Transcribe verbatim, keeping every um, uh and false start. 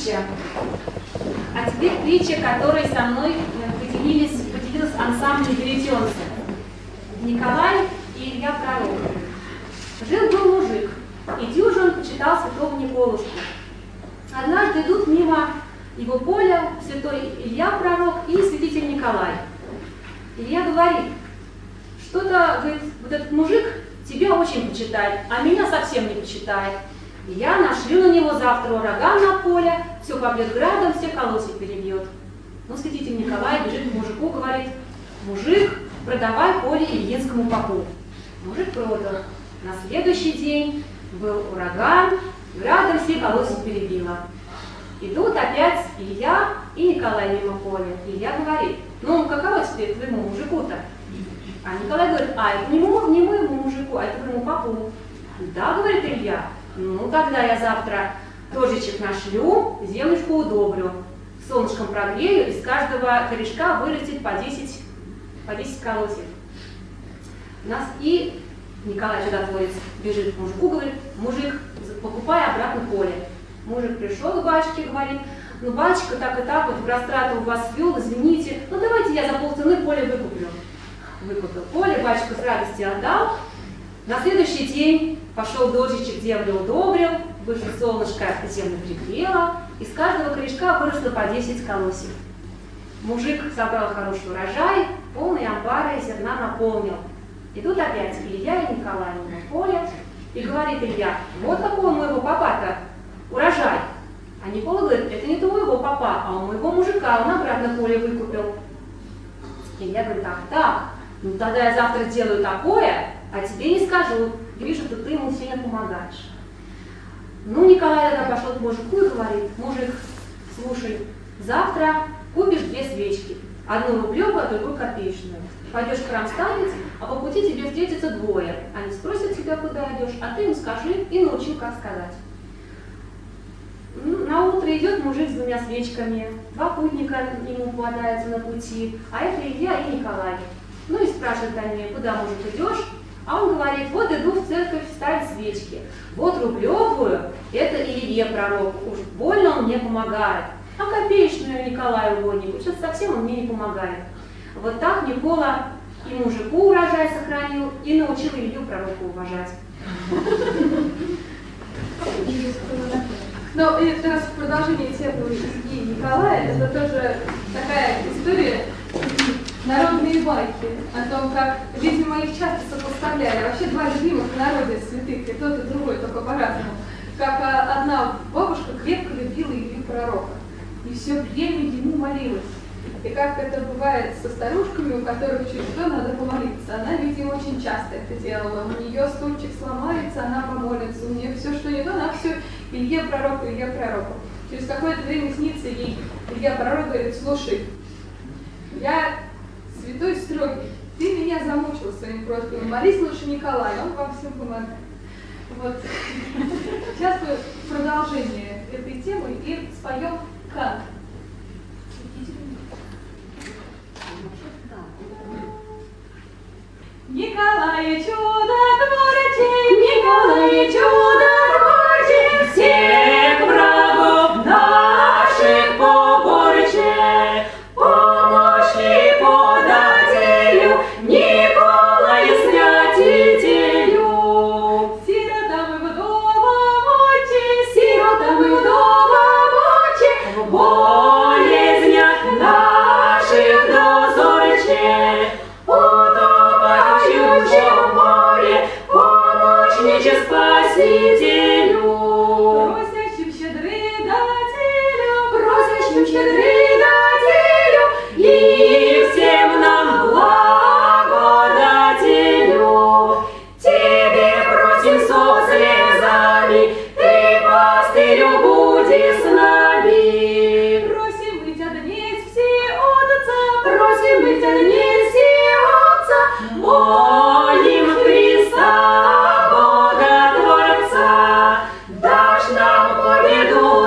притча. А теперь притча, которой со мной поделились, поделился ансамбль веретенцев. Николай и Илья Пророк. Жил-был мужик, и дюжин почитал святого Николушку. Однажды идут мимо его поля святой Илья Пророк и святитель Николай. Илья говорит: что-то, говорит, вот этот мужик тебя очень почитает, а меня совсем не почитает. Я нашлю на него завтра ураган на поле, все побьет градом, все колосья перебьет. Ну, святитель Николай бежит к мужику, говорит: мужик, продавай поле Ильинскому попу. Мужик продал. На следующий день был ураган, градом все колосья перебило. Идут опять Илья и Николай мимо поля. Илья говорит: ну, каково теперь твоему мужику-то? А Николай говорит: а это не моему, не моему мужику, а это твоему попу. Да, говорит Илья, ну тогда я завтра рожечек нашлю, землечку удобрю, солнышком прогрею, из каждого корешка вырастет по десять, по десять колосьев. Нас и Николай чудотворец бежит к мужику, говорит: мужик, покупай обратно поле. Мужик пришел к батюшке, говорит: ну, батюшка, так и так, вот в растрату у вас вел, извините, ну давайте я за полцены поле выкуплю. Выкупил поле, батюшка с радостью отдал. На следующий день пошел дождичек, землю удобрил, вышло солнышко, землю пригрело, из каждого корешка выросло по десять колосьев. Мужик собрал хороший урожай, полные амбары зерна наполнил. Идут опять Илья и Николай на поле, и говорит Илья: вот какой у моего папа-то урожай. А Никола говорит: это не твоего папа, а у моего мужика, он обратно поле выкупил. Илья говорит: так, так, ну тогда я завтра делаю такое, а тебе не скажу, вижу, что ты ему сильно помогаешь. Ну, Николай тогда пошел к мужику и говорит: мужик, слушай, завтра купишь две свечки, одну рублевую, а другую копеечную. Пойдешь в храм ставить, а по пути тебе встретится двое. Они спросят тебя, куда идешь, а ты им скажи и научи, как сказать. Ну, на утро идет мужик с двумя свечками, два путника ему попадаются на пути, а это Илья и Николай. Ну и спрашивают они: куда, мужик, идешь? А он говорит: вот иду в церковь ставить свечки. Вот рублевую, это Илье Пророк, уж больно он мне помогает. А копеечную Николаю угоднику, сейчас совсем он мне не помогает. Вот так Никола и мужику урожай сохранил, и научил Илью Пророку уважать. Но это раз в продолжении темы Ильи и Николая, это тоже такая история, народные байки о том, как, видимо, их часто сопоставляли. Вообще два любимых в народе святых, и тот, и другой, только по-разному. Как одна бабушка крепко любила Илью Пророка и все время ему молилась. И как это бывает со старушками, у которых через что надо помолиться. Она, видимо, очень часто это делала. У нее стульчик сломается, она помолится. У нее все, что не то, она все Илье Пророку, Илье Пророку. Через какое-то время снится ей Илья Пророк, говорит: слушай, я святой строгий, ты меня замучил своим просьбами, молись лучше Николай, он вам всем помогает. Вот. Сейчас мы продолжение этой темы и споем Кант. Николай, чудотворче, Николай, чудотворче, всех врагов наших поборче, помощи подателю, Николай святителю. Сиротам и вдовам отче, сиротам и вдовам отче, в болезнях наших дозорче. Спасителю, просящим щедрый дателю, просящим щедрый дателю, и всем нам благодателю. Тебе просим со слезами, ты, пастырю, буди с нами. Просим быть одни все отца, просим быть одни все отца, молим Христа. Дашь нам победу.